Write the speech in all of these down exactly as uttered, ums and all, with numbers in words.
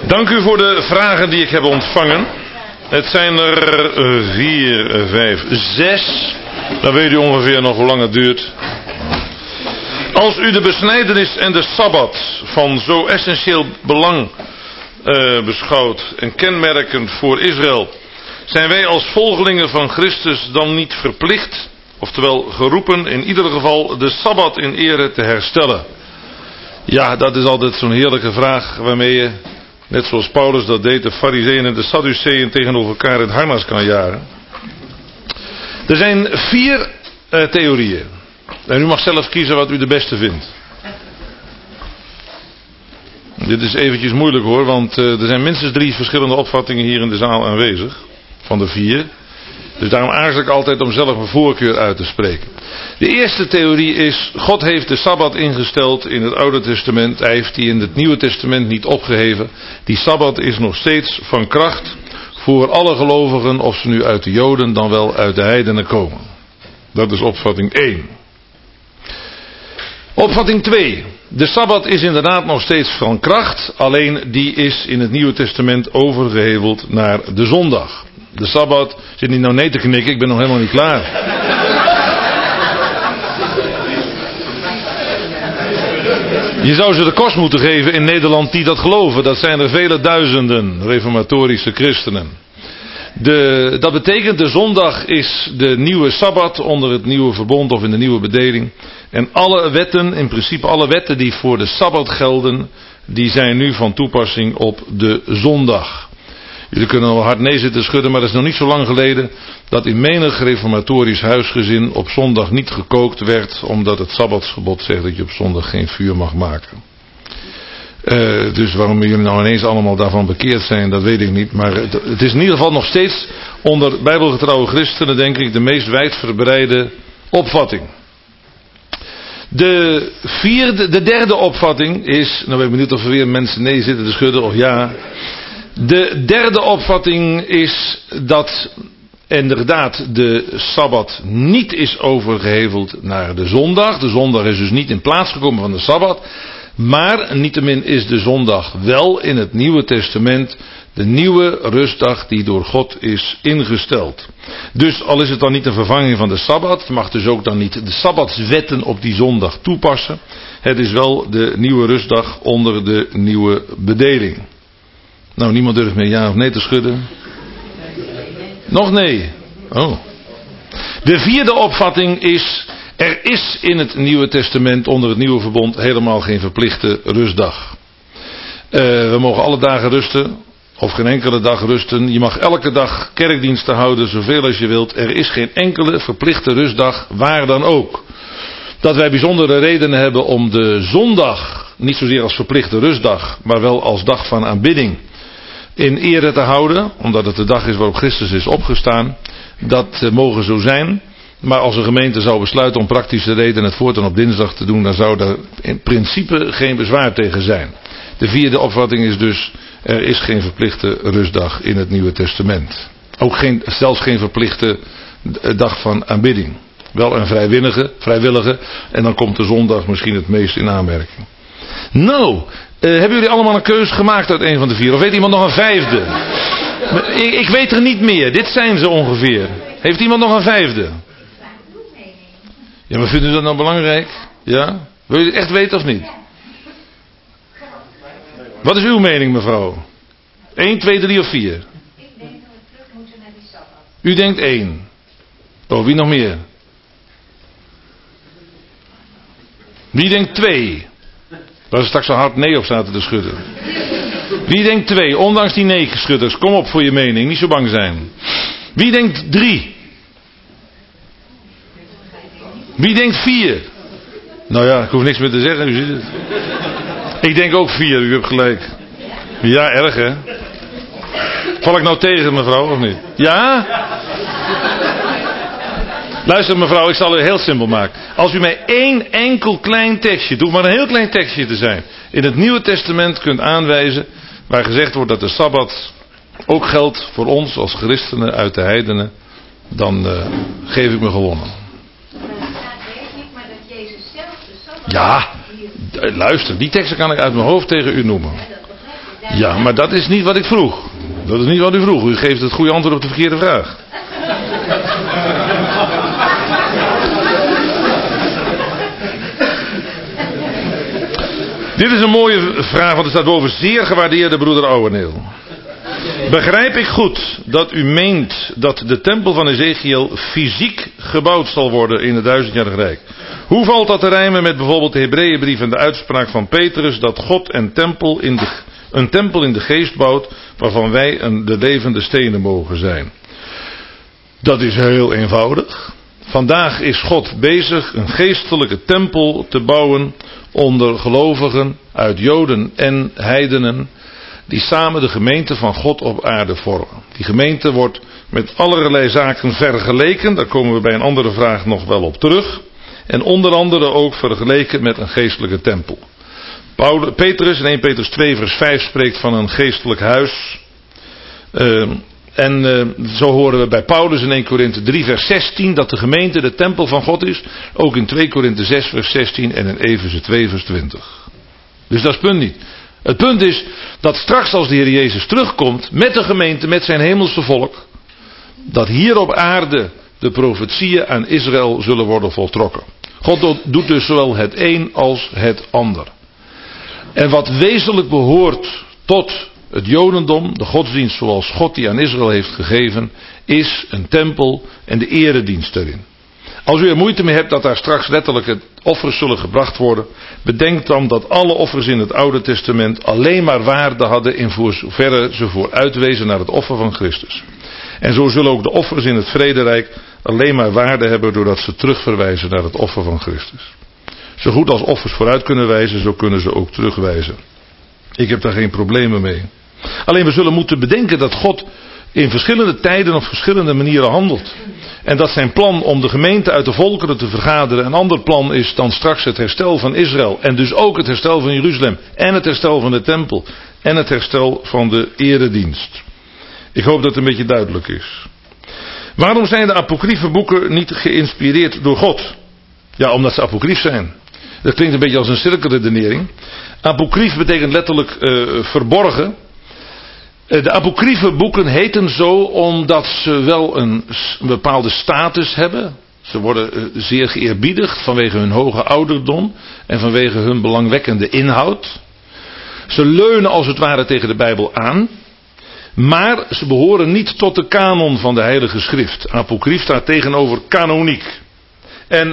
Dank u voor de vragen die ik heb ontvangen. Het zijn er vier, vijf, zes. Dan weet u ongeveer nog hoe lang het duurt. Als u de besnijdenis en de Sabbat van zo essentieel belang uh, beschouwt en kenmerkend voor Israël, zijn wij als volgelingen van Christus dan niet verplicht, oftewel geroepen in ieder geval de Sabbat in ere te herstellen? Ja, dat is altijd zo'n heerlijke vraag waarmee je, net zoals Paulus dat deed, de Farizeeën en de Sadduceeën tegenover elkaar in het harnas kan jagen. Er zijn vier uh, theorieën. En u mag zelf kiezen wat u de beste vindt. Dit is eventjes moeilijk hoor, want uh, er zijn minstens drie verschillende opvattingen hier in de zaal aanwezig. Van de vier. Dus daarom aarzel ik altijd om zelf mijn voorkeur uit te spreken. De eerste theorie is, God heeft de Sabbat ingesteld in het Oude Testament. Hij heeft die in het Nieuwe Testament niet opgeheven. Die Sabbat is nog steeds van kracht voor alle gelovigen, of ze nu uit de Joden dan wel uit de heidenen komen. Dat is opvatting één. Opvatting twee. De Sabbat is inderdaad nog steeds van kracht, alleen die is in het Nieuwe Testament overgeheveld naar de zondag. De Sabbat, zit niet nou nee te knikken, ik ben nog helemaal niet klaar. Je zou ze de kost moeten geven in Nederland die dat geloven. Dat zijn er vele duizenden reformatorische christenen. De, dat betekent de zondag is de nieuwe Sabbat onder het nieuwe verbond of in de nieuwe bedeling. En alle wetten, in principe alle wetten die voor de Sabbat gelden, die zijn nu van toepassing op de zondag. Jullie kunnen wel hard nee zitten schudden, maar dat is nog niet zo lang geleden dat in menig reformatorisch huisgezin op zondag niet gekookt werd, omdat het Sabbatsgebod zegt dat je op zondag geen vuur mag maken. Uh, dus waarom jullie nou ineens allemaal daarvan bekeerd zijn, dat weet ik niet. Maar het, het is in ieder geval nog steeds onder bijbelgetrouwe christenen, denk ik, de meest wijdverbreide opvatting. De vierde, de derde opvatting is, nou ben ik benieuwd of er weer mensen nee zitten te schudden of ja. De derde opvatting is dat inderdaad de Sabbat niet is overgeheveld naar de zondag. De zondag is dus niet in plaats gekomen van de Sabbat. Maar niettemin is de zondag wel in het Nieuwe Testament de nieuwe rustdag die door God is ingesteld. Dus al is het dan niet een vervanging van de Sabbat, je mag dus ook dan niet de Sabbatswetten op die zondag toepassen. Het is wel de nieuwe rustdag onder de nieuwe bedeling. Nou, niemand durft meer ja of nee te schudden. Nog nee. Oh. De vierde opvatting is, er is in het Nieuwe Testament onder het Nieuwe Verbond helemaal geen verplichte rustdag. Uh, we mogen alle dagen rusten, of geen enkele dag rusten. Je mag elke dag kerkdiensten houden, zoveel als je wilt. Er is geen enkele verplichte rustdag, waar dan ook. Dat wij bijzondere redenen hebben om de zondag, niet zozeer als verplichte rustdag, maar wel als dag van aanbidding, in ere te houden, omdat het de dag is waarop Christus is opgestaan. Dat uh, mogen zo zijn. Maar als een gemeente zou besluiten om praktische redenen het voortaan op dinsdag te doen, dan zou daar in principe geen bezwaar tegen zijn. De vierde opvatting is dus, er is geen verplichte rustdag in het Nieuwe Testament. Ook geen, zelfs geen verplichte dag van aanbidding. Wel een vrijwillige, vrijwillige, en dan komt de zondag misschien het meest in aanmerking. Nou, uh, hebben jullie allemaal een keuze gemaakt uit een van de vier? Of weet iemand nog een vijfde? Ik, ik weet er niet meer, dit zijn ze ongeveer. Heeft iemand nog een vijfde? Ja, maar vindt u dat nou belangrijk? Ja? Wil je het echt weten of niet? Wat is uw mening, mevrouw? één, twee, drie of vier? Ik denk dat we terug moeten naar die Sabbat. U denkt één. Oh, wie nog meer? Wie denkt twee? Waar ze straks zo hard nee op zaten te schudden. Wie denkt twee? Ondanks die nee-schudders. Kom op voor je mening, niet zo bang zijn. Wie denkt drie? Wie denkt vier? Nou ja, ik hoef niks meer te zeggen, u ziet het. Ik denk ook vier, u hebt gelijk. Ja, erg hè? Val ik nou tegen mevrouw, of niet? Ja? Luister mevrouw, ik zal het heel simpel maken. Als u mij één enkel klein tekstje, het hoeft maar een heel klein tekstje te zijn, in het Nieuwe Testament kunt aanwijzen, waar gezegd wordt dat de Sabbat ook geldt voor ons als christenen uit de heidenen, dan uh, geef ik me gewonnen. Ja, luister, die teksten kan ik uit mijn hoofd tegen u noemen. Ja, maar dat is niet wat ik vroeg. Dat is niet wat u vroeg. U geeft het goede antwoord op de verkeerde vraag. Dit is een mooie vraag, want er staat boven: zeer gewaardeerde broeder Ouweneel. Begrijp ik goed dat u meent dat de tempel van Ezekiel fysiek gebouwd zal worden in het duizendjarig rijk? Hoe valt dat te rijmen met bijvoorbeeld de Hebreeënbrief en de uitspraak van Petrus dat God een tempel in de, een tempel in de geest bouwt waarvan wij een, de levende stenen mogen zijn? Dat is heel eenvoudig. Vandaag is God bezig een geestelijke tempel te bouwen onder gelovigen uit Joden en heidenen, die samen de gemeente van God op aarde vormen. Die gemeente wordt met allerlei zaken vergeleken, daar komen we bij een andere vraag nog wel op terug. En onder andere ook vergeleken met een geestelijke tempel. Paulus, Petrus in eerste Petrus twee vers vijf spreekt van een geestelijk huis. Uh, en uh, zo horen we bij Paulus in eerste Korinthe drie vers zestien dat de gemeente de tempel van God is. Ook in tweede Korinthe zes vers zestien en in Efeze twee vers twintig. Dus dat is het punt niet. Het punt is dat straks als de Heer Jezus terugkomt met de gemeente, met zijn hemelse volk, dat hier op aarde de profetieën aan Israël zullen worden voltrokken. God doet dus zowel het een als het ander. En wat wezenlijk behoort tot het Jodendom, de godsdienst zoals God die aan Israël heeft gegeven, is een tempel en de eredienst erin. Als u er moeite mee hebt dat daar straks letterlijk het offers zullen gebracht worden, bedenk dan dat alle offers in het Oude Testament alleen maar waarde hadden in voor zoverre ze vooruitwezen naar het offer van Christus. En zo zullen ook de offers in het vrederijk alleen maar waarde hebben doordat ze terugverwijzen naar het offer van Christus. Zo goed als offers vooruit kunnen wijzen, zo kunnen ze ook terugwijzen. Ik heb daar geen problemen mee. Alleen we zullen moeten bedenken dat God in verschillende tijden op verschillende manieren handelt. En dat zijn plan om de gemeente uit de volkeren te vergaderen een ander plan is dan straks het herstel van Israël. En dus ook het herstel van Jeruzalem. En het herstel van de tempel. En het herstel van de eredienst. Ik hoop dat het een beetje duidelijk is. Waarom zijn de apocryfe boeken niet geïnspireerd door God? Ja, omdat ze apocryf zijn. Dat klinkt een beetje als een cirkelredenering. Apocryf betekent letterlijk uh, verborgen. Uh, de apocryfe boeken heten zo omdat ze wel een, een bepaalde status hebben. Ze worden uh, zeer geëerbiedigd vanwege hun hoge ouderdom en vanwege hun belangwekkende inhoud. Ze leunen als het ware tegen de Bijbel aan. Maar ze behoren niet tot de kanon van de Heilige Schrift. Apocryf staat tegenover kanoniek. En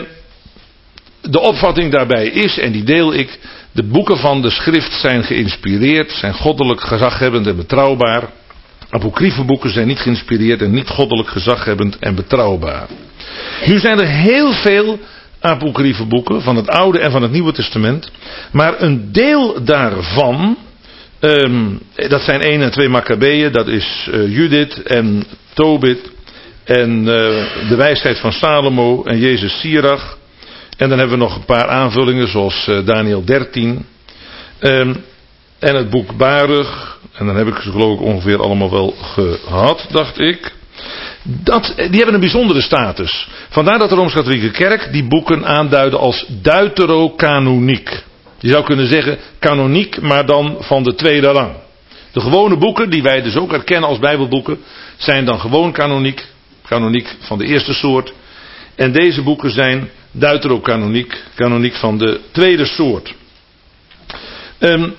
de opvatting daarbij is, en die deel ik, de boeken van de schrift zijn geïnspireerd, zijn goddelijk gezaghebbend en betrouwbaar. Apocryfe boeken zijn niet geïnspireerd en niet goddelijk gezaghebbend en betrouwbaar. Nu zijn er heel veel apocryfe boeken van het Oude en van het Nieuwe Testament, maar een deel daarvan, um, dat zijn één en twee Maccabeeën, dat is uh, Judith en Tobit en uh, de wijsheid van Salomo en Jezus Sirach. En dan hebben we nog een paar aanvullingen zoals uh, Daniel dertien. Um, en het boek Baruch. En dan heb ik ze geloof ik ongeveer allemaal wel gehad, dacht ik. Dat, die hebben een bijzondere status. Vandaar dat de Rooms-Katholieke Kerk die boeken aanduiden als deuterocanoniek. Je zou kunnen zeggen kanoniek, maar dan van de tweede rang. De gewone boeken, die wij dus ook herkennen als Bijbelboeken, zijn dan gewoon kanoniek. Kanoniek van de eerste soort. En deze boeken zijn deuterocanoniek, kanoniek van de tweede soort. Um,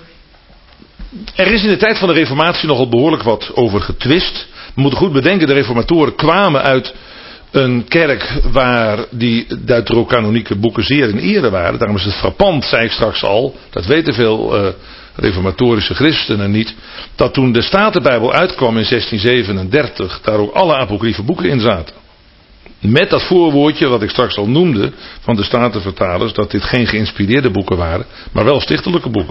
er is in de tijd van de Reformatie nogal behoorlijk wat over getwist. We moeten goed bedenken, de reformatoren kwamen uit een kerk waar die deuterocanonieke boeken zeer in ere waren. Daarom is het frappant, zei ik straks al, dat weten veel uh, reformatorische christenen niet, dat toen de Statenbijbel uitkwam in zestien zevenendertig, daar ook alle apocryfe boeken in zaten. Met dat voorwoordje wat ik straks al noemde van de Statenvertalers, dat dit geen geïnspireerde boeken waren, maar wel stichtelijke boeken.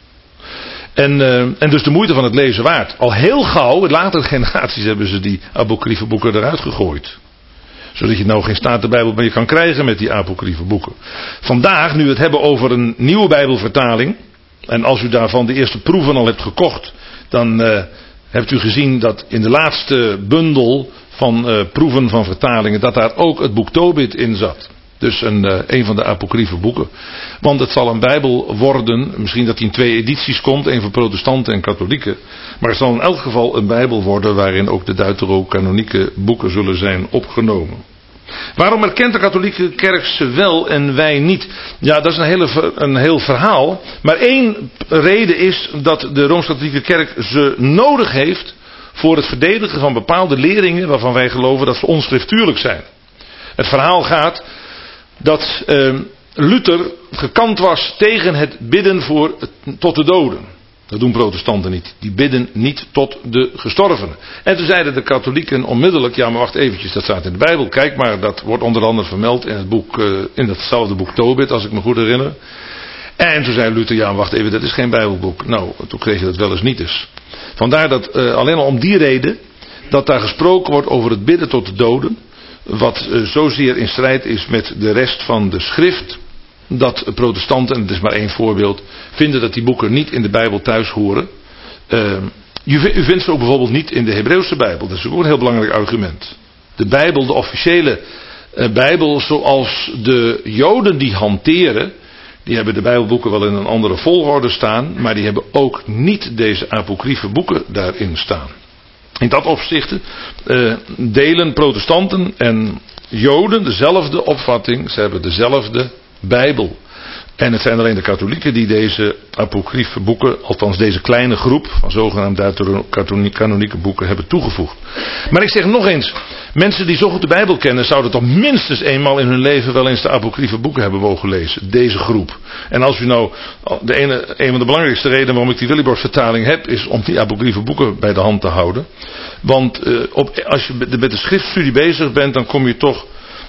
En, uh, en dus de moeite van het lezen waard. Al heel gauw, in latere generaties hebben ze die apocryfe boeken eruit gegooid. Zodat je nou geen Statenbijbel meer kan krijgen met die apocryfe boeken. Vandaag, nu we het hebben over een nieuwe Bijbelvertaling, en als u daarvan de eerste proeven al hebt gekocht, dan uh, hebt u gezien dat in de laatste bundel van uh, proeven van vertalingen, dat daar ook het boek Tobit in zat. Dus een, uh, een van de apocryfe boeken. Want het zal een Bijbel worden, misschien dat die in twee edities komt, een voor protestanten en katholieken. Maar het zal in elk geval een Bijbel worden waarin ook de deuterocanonieke boeken zullen zijn opgenomen. Waarom erkent de katholieke kerk ze wel en wij niet? Ja, dat is een, hele, een heel verhaal. Maar één reden is dat de Rooms-katholieke kerk ze nodig heeft voor het verdedigen van bepaalde leringen waarvan wij geloven dat ze onschriftuurlijk zijn. Het verhaal gaat dat uh, Luther gekant was tegen het bidden voor, tot de doden. Dat doen protestanten niet. Die bidden niet tot de gestorvenen. En toen zeiden de katholieken onmiddellijk, ja maar wacht eventjes, dat staat in de Bijbel. Kijk maar, dat wordt onder andere vermeld in het boek, uh, in datzelfde boek Tobit, als ik me goed herinner. En toen zei Luther, ja wacht even, dat is geen Bijbelboek. Nou, toen kreeg je dat wel eens niet eens. Vandaar dat uh, alleen al om die reden, dat daar gesproken wordt over het bidden tot de doden. Wat uh, zozeer in strijd is met de rest van de schrift. Dat protestanten, en het is maar één voorbeeld, vinden dat die boeken niet in de Bijbel thuis horen. Uh, u, u vindt ze ook bijvoorbeeld niet in de Hebreeuwse Bijbel. Dat is ook een heel belangrijk argument. De Bijbel, de officiële uh, Bijbel zoals de Joden die hanteren, die hebben de Bijbelboeken wel in een andere volgorde staan, maar die hebben ook niet deze apocryfe boeken daarin staan. In dat opzicht uh, delen protestanten en Joden dezelfde opvatting, ze hebben dezelfde Bijbel. En het zijn alleen de katholieken die deze apocryfe boeken, althans deze kleine groep van zogenaamd deuterocanonieke boeken hebben toegevoegd. Maar ik zeg nog eens, mensen die zo goed de Bijbel kennen, zouden toch minstens eenmaal in hun leven wel eens de apocryfe boeken hebben mogen lezen. Deze groep. En als u nou, de ene, een van de belangrijkste redenen waarom ik die Willibrord vertaling heb, is om die apocryfe boeken bij de hand te houden. Want uh, op, als je met de schriftstudie bezig bent, dan kom je toch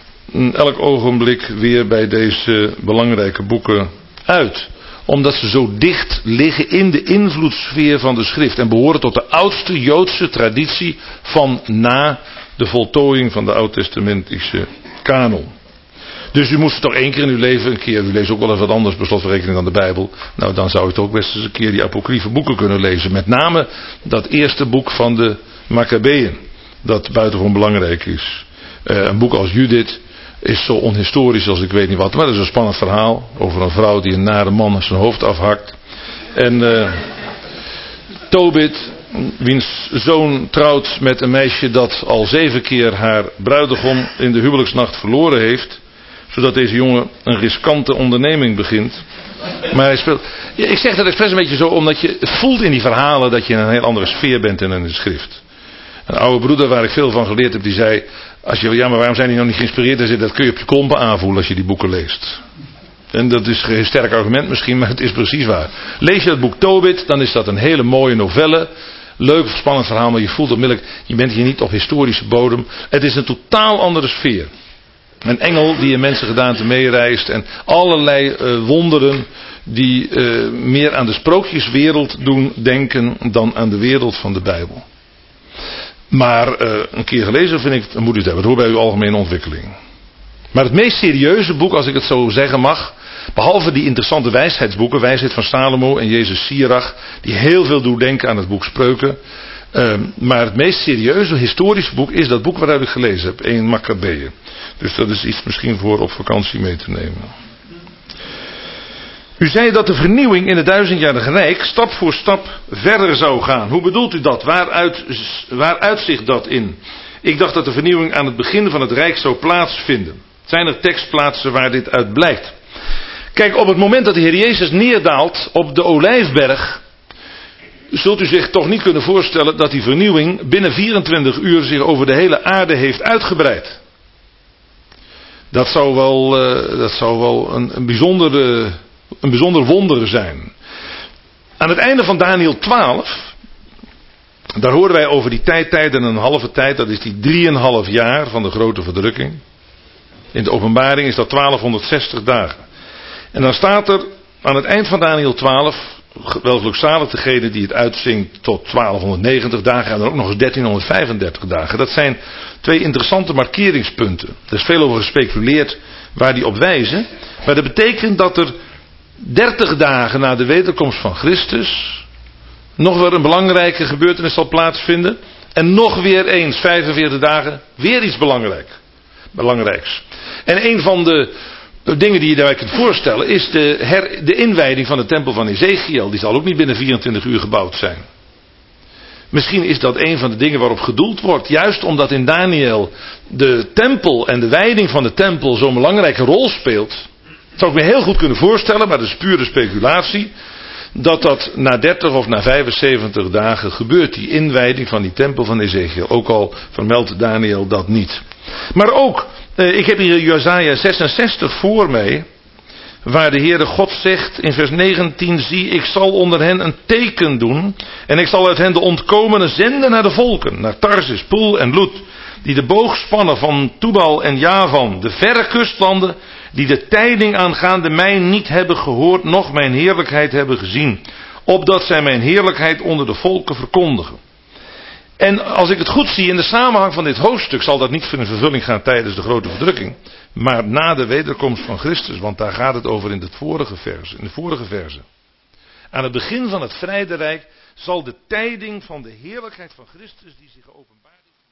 elk ogenblik weer bij deze belangrijke boeken uit. Omdat ze zo dicht liggen in de invloedssfeer van de schrift. En behoren tot de oudste Joodse traditie van na de voltooiing van de oud-testamentische kanon. Dus u moest toch één keer in uw leven, een keer, u leest ook wel eens wat anders per slotverrekening dan de Bijbel. Nou dan zou u toch best eens een keer die apocryfe boeken kunnen lezen. Met name dat eerste boek van de Maccabeeën. Dat buitengewoon belangrijk is. Uh, een boek als Judith is zo onhistorisch als ik weet niet wat. Maar dat is een spannend verhaal. Over een vrouw die een nare man zijn hoofd afhakt. En uh, Tobit, wiens zoon trouwt met een meisje dat al zeven keer haar bruidegom in de huwelijksnacht verloren heeft. Zodat deze jongen een riskante onderneming begint. Maar hij speelt... Ja, ik zeg dat expres een beetje zo omdat je het voelt in die verhalen dat je in een heel andere sfeer bent in een schrift. Een oude broeder waar ik veel van geleerd heb, die zei, als je, ja maar waarom zijn die nou niet geïnspireerd? Hij zei, dat kun je op je klompen aanvoelen als je die boeken leest. En dat is geen sterk argument misschien, maar het is precies waar. Lees je het boek Tobit, dan is dat een hele mooie novelle. Leuk, spannend verhaal, maar je voelt onmiddellijk, je bent hier niet op historische bodem. Het is een totaal andere sfeer. Een engel die in mensengedaante meereist en allerlei uh, wonderen die uh, meer aan de sprookjeswereld doen denken dan aan de wereld van de Bijbel. Maar uh, een keer gelezen vind ik, dan moet u het hebben. Het hoort bij uw algemene ontwikkeling. Maar het meest serieuze boek, als ik het zo zeggen mag, behalve die interessante wijsheidsboeken, Wijsheid van Salomo en Jezus Sirach, die heel veel doen denken aan het boek Spreuken. Uh, maar het meest serieuze historische boek is dat boek waaruit ik gelezen heb, één Maccabeeën. Dus dat is iets misschien voor op vakantie mee te nemen. U zei dat de vernieuwing in het duizendjarige rijk stap voor stap verder zou gaan. Hoe bedoelt u dat? Waaruit, waar uitzicht dat in? Ik dacht dat de vernieuwing aan het begin van het rijk zou plaatsvinden. Zijn er tekstplaatsen waar dit uit blijkt? Kijk, op het moment dat de Heer Jezus neerdaalt op de Olijfberg, zult u zich toch niet kunnen voorstellen dat die vernieuwing binnen vierentwintig uur zich over de hele aarde heeft uitgebreid. Dat zou wel, uh, dat zou wel een, een bijzondere... Een bijzonder wonder zijn. Aan het einde van Daniel twaalf, daar horen wij over die tijdtijd en een halve tijd, dat is die drieënhalf jaar van de grote verdrukking. In de openbaring is dat twaalfhonderdzestig dagen. En dan staat er aan het eind van Daniel twaalf, wel gelukzalig degene die het uitzingt tot twaalfhonderdnegentig dagen en dan ook nog eens dertienhonderdvijfendertig dagen. Dat zijn twee interessante markeringspunten. Er is veel over gespeculeerd waar die op wijzen. Maar dat betekent dat er dertig dagen na de wederkomst van Christus nog weer een belangrijke gebeurtenis zal plaatsvinden. En nog weer eens vijfenveertig dagen weer iets belangrijk, belangrijks. En een van de dingen die je daarbij kunt voorstellen is de, her, de inwijding van de tempel van Ezechiel. Die zal ook niet binnen vierentwintig uur gebouwd zijn. Misschien is dat een van de dingen waarop gedoeld wordt. Juist omdat in Daniel de tempel en de wijding van de tempel zo'n belangrijke rol speelt. Dat zou ik me heel goed kunnen voorstellen, maar dat is pure speculatie. Dat dat na dertig of na vijfenzeventig dagen gebeurt. Die inwijding van die tempel van Ezechiel. Ook al vermeldt Daniel dat niet. Maar ook, eh, ik heb hier Jesaja zesenzestig voor mij. Waar de Heere God zegt in vers negentien. Zie, ik zal onder hen een teken doen. En ik zal uit hen de ontkomenen zenden naar de volken. Naar Tarsis, Poel en Loet. Die de boog spannen van Tubal en Javan. De verre kustlanden. Die de tijding aangaande mij niet hebben gehoord. Noch mijn heerlijkheid hebben gezien. Opdat zij mijn heerlijkheid onder de volken verkondigen. En als ik het goed zie in de samenhang van dit hoofdstuk. Zal dat niet in vervulling gaan tijdens de grote verdrukking. Maar na de wederkomst van Christus. Want daar gaat het over in, het vorige verse, in de vorige verse. Aan het begin van het Vrije Rijk zal de tijding van de heerlijkheid van Christus die zich geopenbaard heeft.